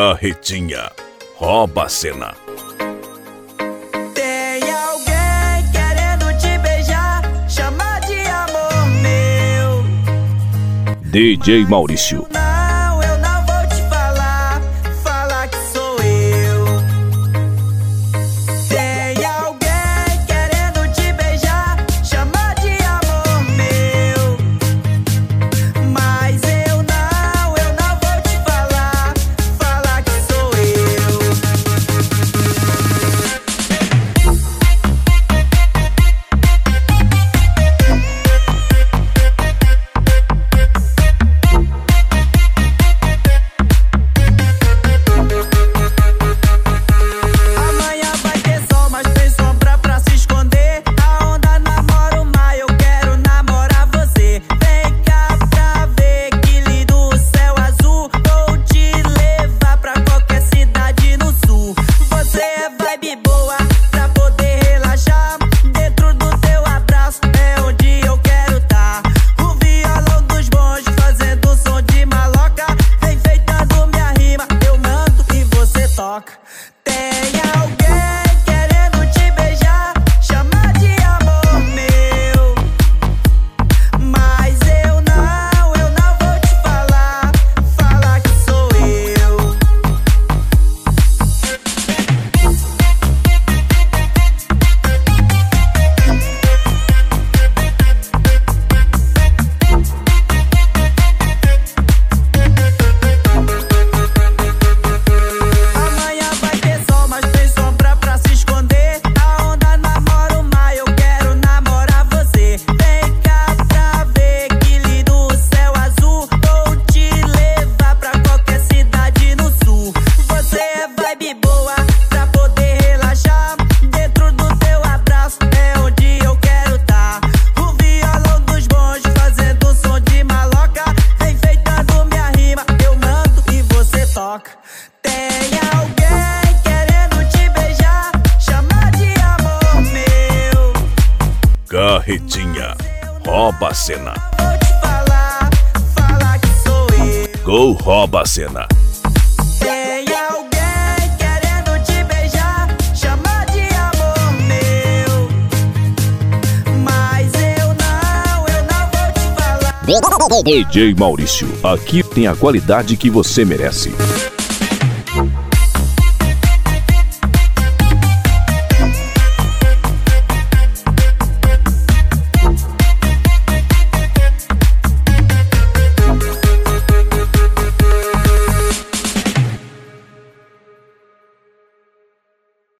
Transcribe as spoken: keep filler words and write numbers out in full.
Carretinha rouba a cena. Tem alguém querendo te beijar, chama de amor meu. D J Maurício. Não, eu não vou te falar, fala que sou eu. Tem alguém querendo te beijar, chama de amor meu. Mas eu não, eu não vou te falar, fala que sou eu. Amanhã vai ter sol, mas tem sombra pra se esconder. A onda namora o mar, eu quero namorar você. Vem cá pra ver que lindo o céu azul. Vou te levar pra qualquer cidade no sul. Você é vibe boa pra poder relaxar. Dentro do teu abraço é onde eu quero tá. O violão dos bons fazendo som de maloca. Enfeitando minha rima, eu mando e você toca. Tem alguém querendo te beijar, chama de amor meu. Mas eu não, eu não vou te falar, fala que sou eu. Amanhã vai ter sol, mas tem sombra pra se esconder. A onda namora o mar, eu quero namorar você. Vem cá pra ver que lindo o céu azul. Vou te levar pra qualquer cidade no sul. Você é vibe boa pra poder relaxar. Dentro do teu abraço é onde eu quero tá. O violão dos bons fazendo som de maloca. Enfeitando minha rima, eu mando e você toca. Tem alguém querendo te beijar, chama de amor meu. Carretinha rouba a cena. Vou te falar, fala que sou eu. Gol rouba a cena. Tem alguém querendo te beijar, chama de amor meu. Mas eu não, eu não vou te falar. D J Maurício, aqui tem a qualidade que você merece.